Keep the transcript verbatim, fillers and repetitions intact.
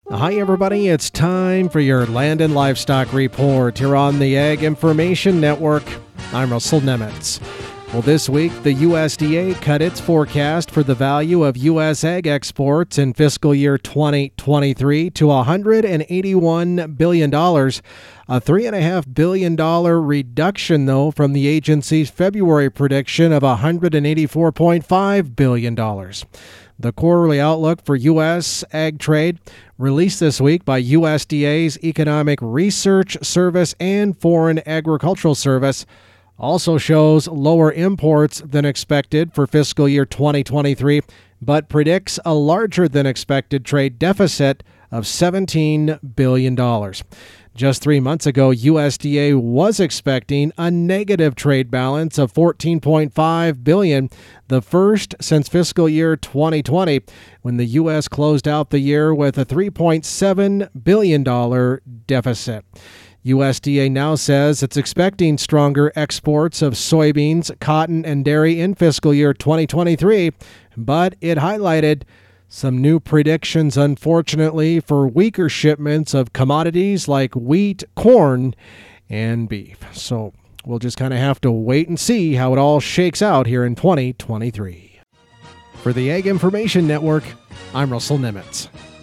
Hi, everybody. It's time for your Land and Livestock Report here on the Ag Information Network. I'm Russell Nemitz. Well, this week, the U S D A cut its forecast for the value of U S ag exports in fiscal year twenty twenty-three to one hundred eighty-one billion dollars, a three point five billion dollars reduction, though, from the agency's February prediction of one hundred eighty-four point five billion dollars. The quarterly outlook for U S ag trade, released this week by U S D A's Economic Research Service and Foreign Agricultural Service, also shows lower imports than expected for fiscal year twenty twenty-three, but predicts a larger than expected trade deficit of seventeen billion dollars. Just three months ago, U S D A was expecting a negative trade balance of fourteen point five billion dollars, the first since fiscal year twenty twenty, when the U S closed out the year with a three point seven billion dollars deficit. U S D A now says it's expecting stronger exports of soybeans, cotton, and dairy in fiscal year twenty twenty-three, but it highlighted some new predictions, unfortunately, for weaker shipments of commodities like wheat, corn, and beef. So we'll just kind of have to wait and see how it all shakes out here in twenty twenty-three. For the Ag Information Network, I'm Russell Nemitz.